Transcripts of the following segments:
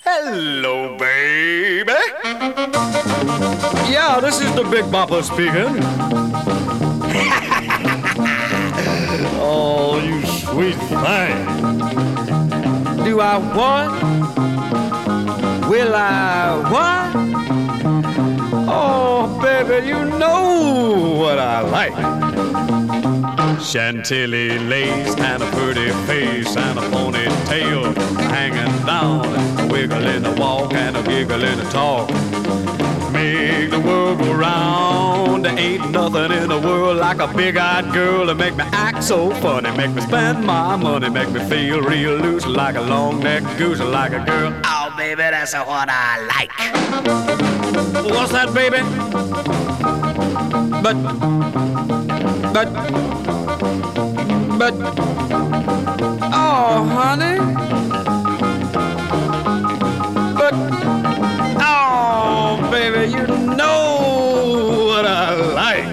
Hello, baby. Yeah, this is the Big Bopper speaking. Oh, you sweet thing. Do I what? Will I what? Oh, baby, you know what I like. Chantilly lace and a pretty face and a ponytail hanging down, a wiggle in the walk and a giggle in the talk. Make the world go round. There ain't nothing in the world like a big-eyed girl to make me act so funny, make me spend my money, make me feel real loose like a long-necked goose, like a girl. Oh, baby, that's what I like. What's that, baby? But, oh, honey. But, oh, baby, you know what I like.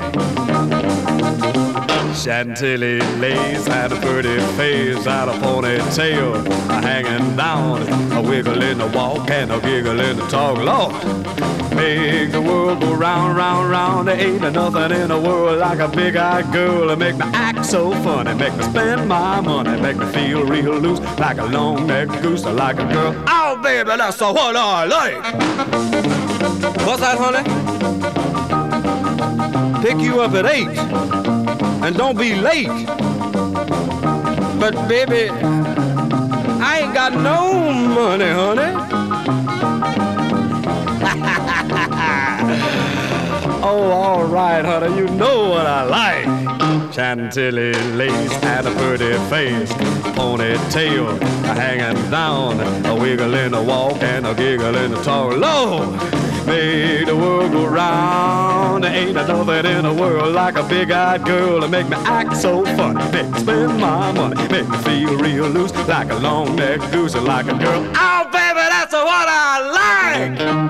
Chantilly lace and a pretty face and a ponytail hanging down, a wiggle in the walk and a giggle in the talk. Lord, make the world go round, round, round. There ain't nothing in the world like a big-eyed girl to make me act so funny, make me spend my money, make me feel real loose like a long-necked goose, like a girl. Oh, baby, that's what I like. What's that, honey? Pick you up at 8 and don't be late. But, baby, I ain't got no money, honey. Oh, all right, honey, you know what I like. Chantilly lace and a pretty face, ponytail hanging down, a wiggle in the walk and a giggle in the talk. Lord, make the world go round. There ain't nothing in the world like a big-eyed girl to make me act so funny, make me spend my money, make me feel real loose like a long-necked goose, like a girl. Oh, baby, that's what I like.